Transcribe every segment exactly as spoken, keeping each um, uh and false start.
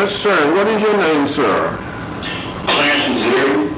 Yes, sir. What is your name, sir? Clarence Missouri.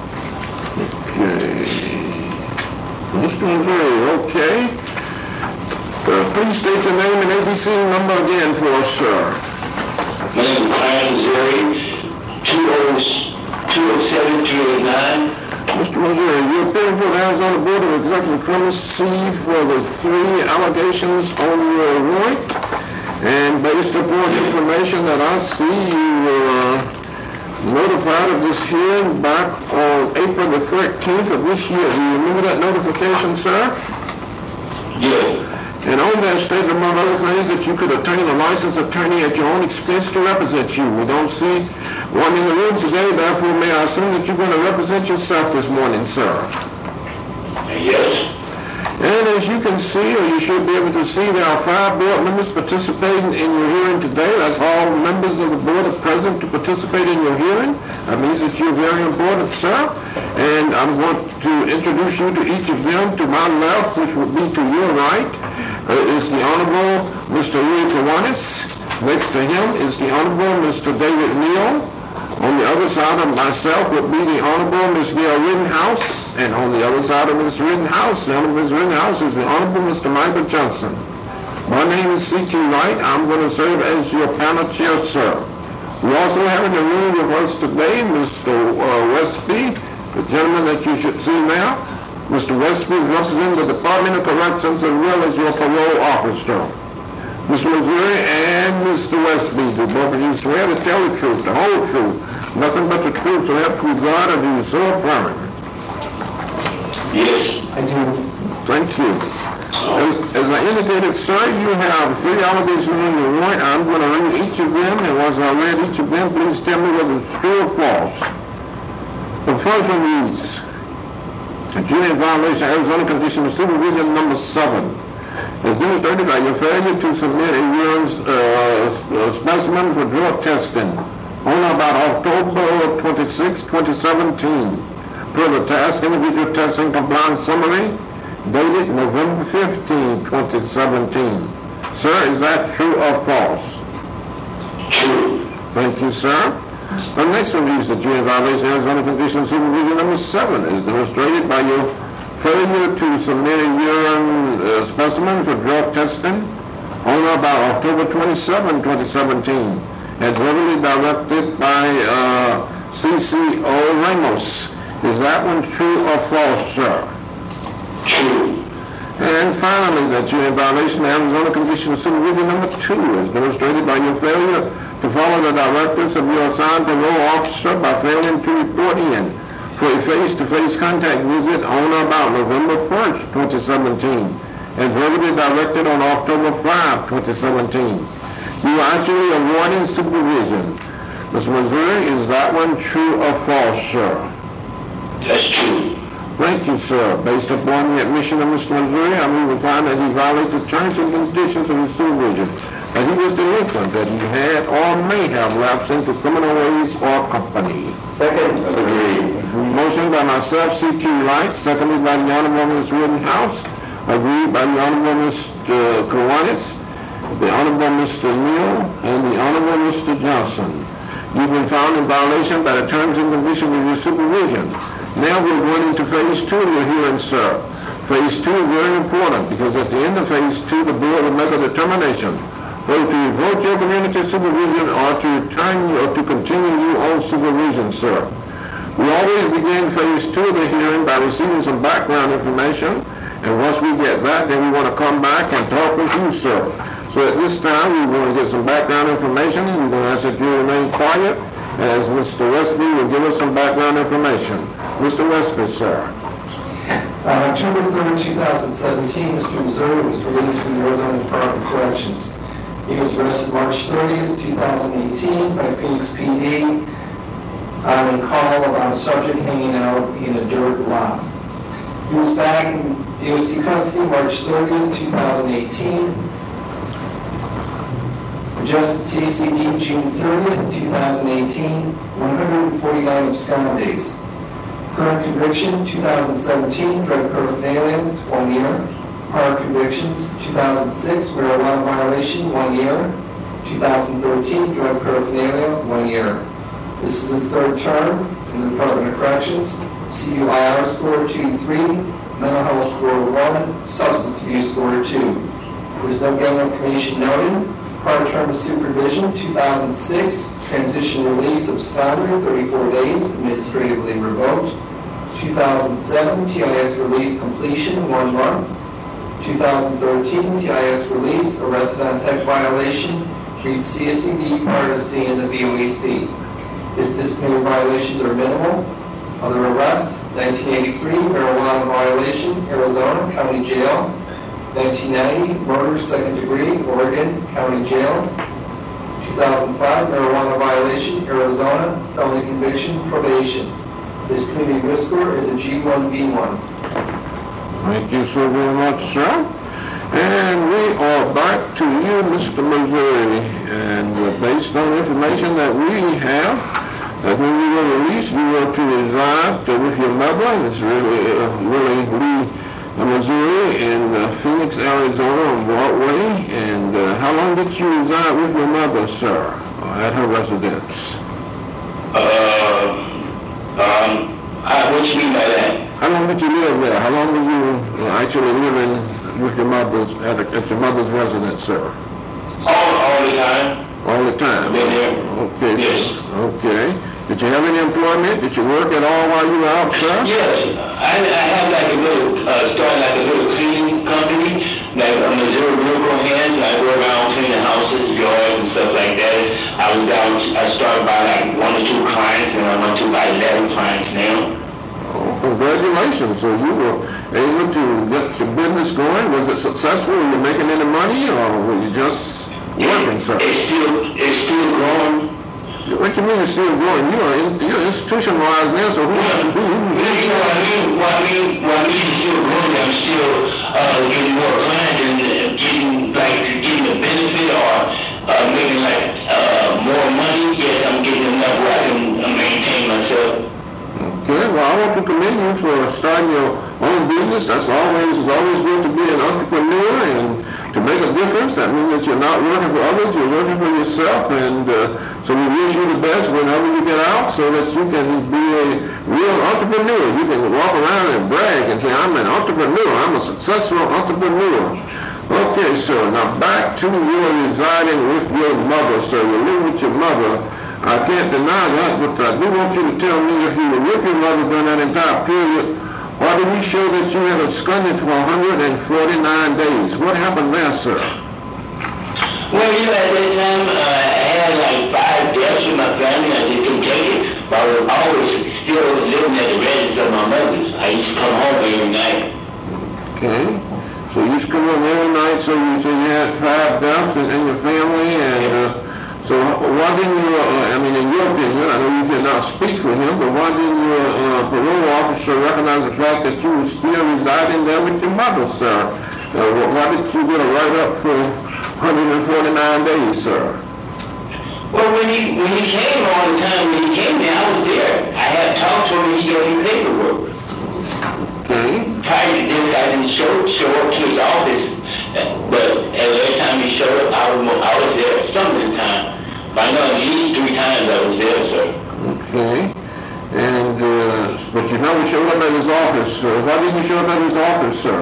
Okay. Mister Missouri, okay. Uh, please state your name and A B C number again for us, sir. My name is Clarence Missouri, two oh seven, two eight nine. Mister Missouri, you appearing for the Arizona Board of Executive Clemency for the three allegations on your warrant. And based upon information that I see, you were notified of this hearing back on April the thirteenth of this year. Do you remember that notification, sir? Yeah. And on that statement, among other things, that you could obtain a licensed attorney at your own expense to represent you. We don't see one in the room today, therefore may I assume that you're going to represent yourself this morning, sir? Yes. And as you can see, or you should be able to see, there are five board members participating in your hearing today. That's all members of the board are present to participate in your hearing. That means that you're very important, sir. And I'm going to introduce you to each of them. To my left, which would be to your right, uh, is the Honorable Mister Louis Kiwanis. Next to him is the Honorable Mister David Neal. On the other side of myself would be the Honorable Miss Gail Rittenhouse, and on the other side of Miss Rittenhouse, the Honorable Miss Rittenhouse, is the Honorable Mister Michael Johnson. My name is C T Wright. I'm going to serve as your panel chair, sir. We also have in the room with us today Mister Uh, Westby, the gentleman that you should see now. Mister Westby is representing the Department of Corrections as well as your parole officer. Mister Missouri and Mister Westby, do both of you swear to tell the truth, the whole truth, nothing but the truth, so help you God, and do you so affirm? Yes. I do. Thank you. As, as I indicated, sir, you have three allegations on your warrant. I'm going to read each of them, and once I read each of them, please tell me whether it's true or false. The first one reads, a jury violation of Arizona Condition of Supervision number seven. Is demonstrated by your failure to submit a urine uh, specimen for drug testing on about October twenty-sixth, twenty seventeen. Per the task individual testing compliance summary dated November fifteenth, twenty seventeen. Sir, is that true or false? True. Thank you, sir. The next one is the jury violation of Arizona Condition Supervision number seven. Is demonstrated by your failure to submit a urine uh, specimen for drug testing on or about October twenty-seventh, twenty seventeen, and verbally directed by uh, C C O Ramos. Is that one true or false, sir? True. And finally, that you're in violation of Arizona Condition of Supervision number two is demonstrated by your failure to follow the directives of your assigned parole officer by failing to report in for a face-to-face contact visit on or about November first, twenty seventeen, and verbally directed on October fifth, twenty seventeen. You are actually avoiding supervision. Mister Missouri, is that one true or false, sir? That's true. Thank you, sir. Based upon the admission of Mister Missouri, I move to find that he violated the terms and conditions of his supervision, that he was delinquent, that he had or may have lapsed into criminal ways or company. Second. Agreed. Motion by myself, C T Wright, seconded by the Honorable Miz Rittenhouse, agreed by the Honorable Mister Kiwanis, the Honorable Mister Neal, and the Honorable Mister Johnson. You've been found in violation by the terms and conditions of your supervision. Now we're going into phase two of your hearing, sir. Phase two is very important because at the end of phase two, the board will make a determination whether to revoke your community supervision or to return you or to continue you on supervision, sir. We always begin phase two of the hearing by receiving some background information, and once we get that, then we want to come back and talk with you, sir. So at this time, we want to get some background information. We're going to ask that you remain quiet as Mister Westby will give us some background information. Mister Westby, sir. On October third, two thousand seventeen, Mister Missouri was released from the Arizona Department of Corrections. He was arrested March thirtieth, two thousand eighteen by Phoenix P D on a call about a subject hanging out in a dirt lot. He was back in D O C custody March thirtieth, two thousand eighteen. Adjusted C C D June thirtieth, two thousand eighteen, one hundred forty-nine abscond days. Current conviction, two thousand seventeen, drug paraphernalia, one year. Prior convictions, two thousand six, marijuana violation, one year. two thousand thirteen, drug paraphernalia, one year. This is his third term in the Department of Corrections. C U I R score two three, mental health score one, substance abuse score two. There was no gang information noted. Prior term of supervision, two thousand six, transition release absconder, thirty-four days, administratively revoked. two thousand seven, T I S release completion, one month. two thousand thirteen, T I S release, arrested on tech violation, reads C S E D prior to seeing the V O E C. His disciplinary violations are minimal. Other arrest, nineteen eighty-three, marijuana violation, Arizona, county jail. nineteen ninety, murder, second degree, Oregon, county jail. two thousand five, marijuana violation, Arizona, felony conviction, probation. His community risk score is a G one V one. Thank you so very much, sir. And we are back to you, Mister Missouri. And uh, based on information that we have, that when you were released, you were to reside uh, with your mother. It's really, uh, really Lee, uh, Missouri, in uh, Phoenix, Arizona, on Broadway. And uh, how long did you reside with your mother, sir, uh, at her residence? Uh, um, I, what you mean by that? How long did you live there? How long were you uh, actually living with your mother's at, a, at your mother's residence, sir? All, all the time. All the time. Been there. Okay. Yes. Okay. Did you have any employment? Did you work at all while you were out, sir? Yes, I, I have like a little, uh, started like a little cleaning company, like a Missouri Miracle Hands. I go around cleaning houses, yards, and stuff like that. I was down, I started by like one or two clients, and I went to about eleven clients now. Oh, congratulations. So you were able to get your business going. Was it successful? Were you making any money, or were you just working, sir? It's still, it's still growing. What you mean it's still growing? You are in, you're institutionalized now, so who, who, who, who, You know what I mean? What I mean, what I mean is still growing. I'm still uh, getting more clients and uh, getting like getting a benefit or uh, making like uh, more money. Yes, I'm getting enough where I can uh, maintain myself. Okay, well, I want to commend you for starting your own business. That's always, it's always good to be an entrepreneur and to make a difference. That means that you're not working for others, you're working for yourself. And uh, so we wish you the best whenever you get out so that you can be a real entrepreneur. You can walk around and brag and say, I'm an entrepreneur, I'm a successful entrepreneur. Okay, sir, now back to your residing with your mother, sir. You live with your mother. I can't deny that, but I do want you to tell me if you were with your mother during that entire period, why did we show that you had absconded for one hundred forty-nine days? What happened there, sir? Well, you know, at that time, uh, I had like five deaths in my family. I just couldn't take it. But I was always still living at the residence of my mother's. I used to come home every night. Okay. So you used to come home every night, so you said you had five deaths in, in your family, and uh, so why didn't you, uh, I mean, in your opinion, I know you cannot speak for him, but why didn't your uh, parole officer recognize the fact that you were still residing there with your mother, sir? Uh, why did you get a write-up for one hundred forty-nine days, sir? Well, when he when he came all the time, when he came there, I was there. I had talked to him and he gave me paperwork. Okay. Prior to this, I didn't show, show up to his office, but every time he showed up, I was, I was there some of the time. But I know at least three times I was there, sir. Okay. And, uh, but you never showed up at his office. Uh, why didn't you show up at his office, sir?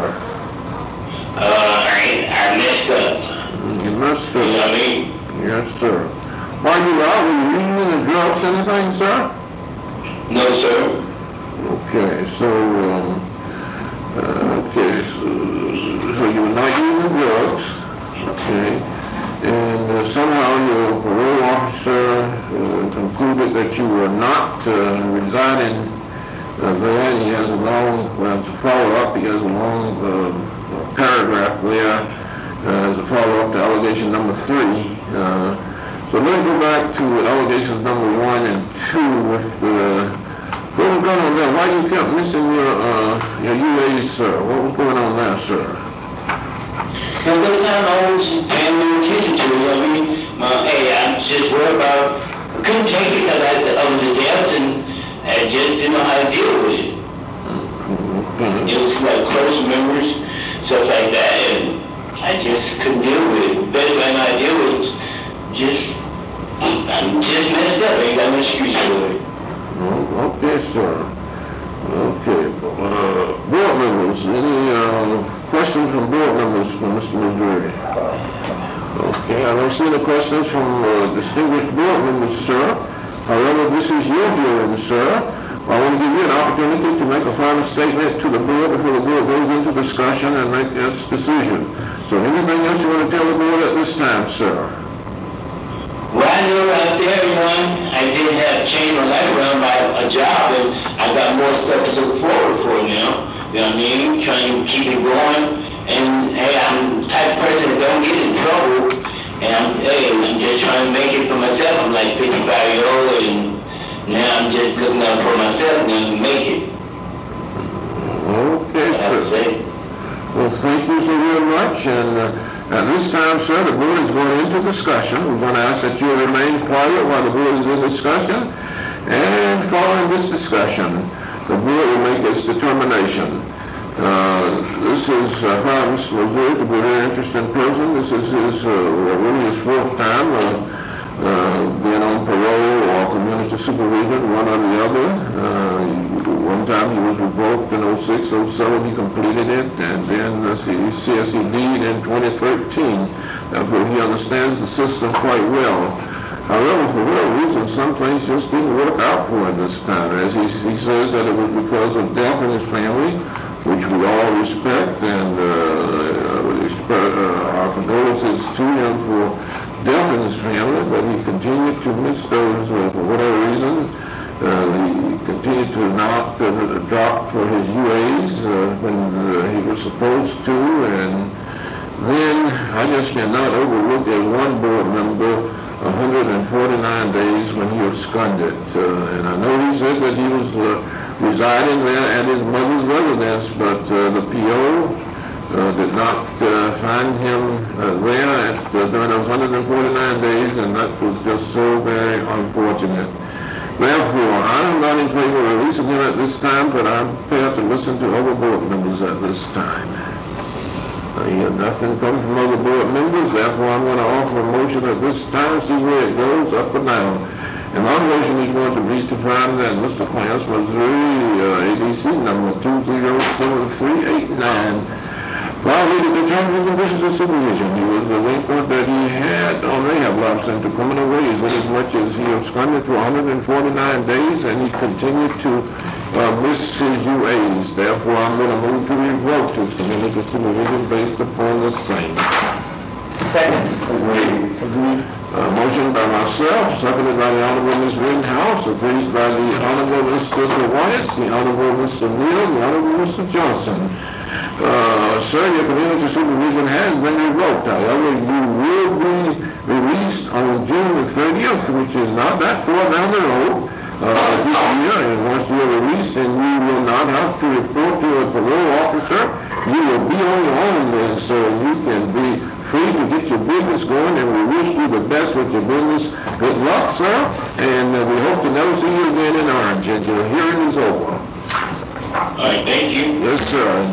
Uh, I, I messed up. You messed up. You know what I mean? Yes, sir. While you were out, were you using the drugs, anything, sir? No, sir. Okay, so, um, uh, okay, so, so you were not using drugs, okay, and uh, somehow your parole officer uh, concluded that you were not uh, residing uh, there, and he has a long, well, to follow up, he has a long uh, paragraph there uh, as a follow-up to allegation number three. Uh, so let me go back to allegations number one and two with the what was going on there? Why you kept missing your uh, your U As, sir? What was going on there, sir? So this time I was paying no attention to it. I mean, my, hey, I just worried about, I couldn't take it because I had the, of the deaths and I just didn't know how to deal with it. Mm-hmm. It was like close members, stuff like that, and I just couldn't deal with it. The best way I know how to deal with it was just, I'm just messed up, ain't got no excuse for it. Oh, okay, sir. Okay, uh, board members, any, uh, questions from board members for Mister Missouri? Okay, I don't see any questions from, uh, distinguished board members, sir. However, this is your hearing, sir. I want to give you an opportunity to make a final statement to the board before the board goes into discussion and make its decision. So anything else you want to tell the board at this time, sir? Well, I know out there, everyone, I did have changed my life around by a job, and I got more stuff to look forward for now. You know what I mean? Trying to keep it going. And, hey, I'm the type of person that don't get in trouble. And I'm, hey, I'm just trying to make it for myself. I'm like fifty-five years old, and now I'm just looking out for myself and to make it. Okay, I have to sir. say. Well, thank you so very much, and uh, at this time, sir, the board is going into discussion. We're going to ask that you remain quiet while the board is in discussion, and following this discussion, the board will make its determination. Uh, this is uh, how Mister Missouri to be a very interesting person. This is his, uh, really his fourth time uh, uh, being on parole or community supervision, one or the other. Uh, one time he was revoked in oh six, oh seven, he completed it, and then uh, he C S E D'd in twenty thirteen. Therefore, he understands the system quite well. However, for whatever reason, some things just didn't work out for him this time. As he, he says that it was because of death in his family, which we all respect, and uh, expect, uh, our condolences to him for death in his family, but he continued to miss those uh, for whatever reason. Uh, he continued to not uh, drop for his U As uh, when uh, he was supposed to, and then I just cannot overlook a one board member one hundred forty-nine days when he absconded. Uh, and I know he said that he was uh, residing there at his mother's residence, but uh, the P O uh, did not uh, find him uh, there at, uh, during those one hundred forty-nine days, and that was just so very unfortunate. Therefore, I am not in favor of releasing him at this time, but I'm prepared to listen to other board members at this time. I hear nothing coming from other board members, therefore I'm going to offer a motion at this time, see where it goes, up or down. And my motion is going to be to find that Mister Clarence Missouri, uh, A D C number two zero seven three eight nine, violated the terms and conditions of supervision. He was delinquent that he had or may have lapsed into criminal ways inasmuch as he absconded for one hundred forty-nine days and he continued to uh, miss his U As. Therefore, I'm going to move to revoke his community supervision based upon the same. Second. Agreed. Agreed. Uh, motion by myself, seconded by the Honorable Miz Rittenhouse, agreed by the Honorable Mister Dwight, the Honorable Mister Neal, the Honorable Mister Johnson. Uh, sir, your community supervision has been revoked. However, you will be released on June the thirtieth, which is not that far down the road uh, this year. And once you are released, then you will not have to report to a parole officer. You will be on your own then, so you can be free to get your business going, and we wish you the best with your business. Good luck, sir, and uh, we hope to never see you again in Orange. And your hearing is over. All right, thank you. Yes, sir.